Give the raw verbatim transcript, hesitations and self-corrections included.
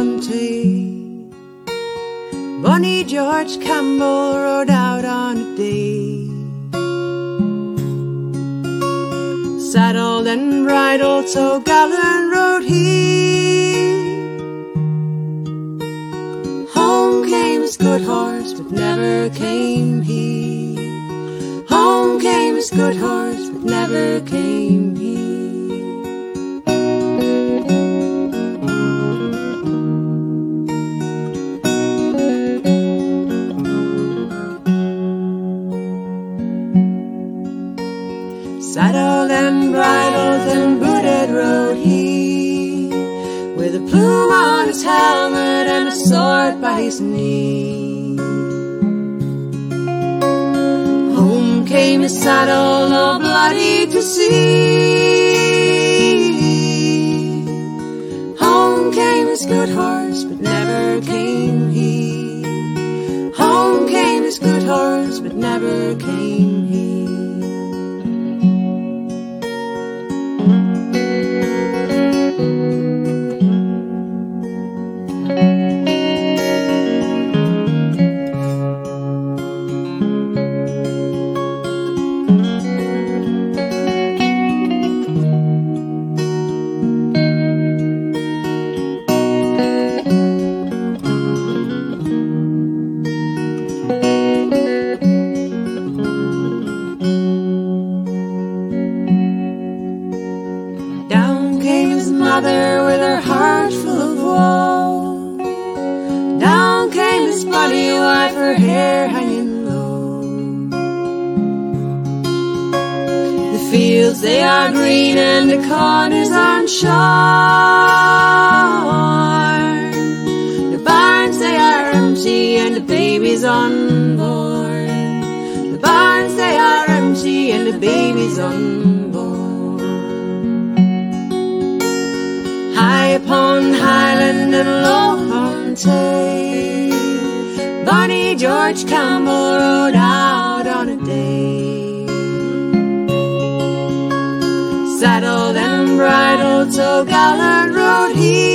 on Tay. Bonnie George Campbell rode out on a day. Saddled and bridled, so gallant rode he. Home came his good horse, but never came he. Home came his good horse, but never came he. Saddled and bridled and booted rode he, with a plume on his helmet and a sword by his knee. Home came his saddle, all bloody to see. Home came his good horse, but never came he. Home came his good horse, but never came he. Down came his mother with her heart full of woe. Down came his bonny wife, her hair hanging low. The fields they are green and the corn is unshorn. The barns they are empty and the baby's unborn. The barns they are empty and the baby's unborn. High upon Highland and low upon Tay, Bonnie George Campbell rode out on a day. Saddled and bridled, so gallant rode he.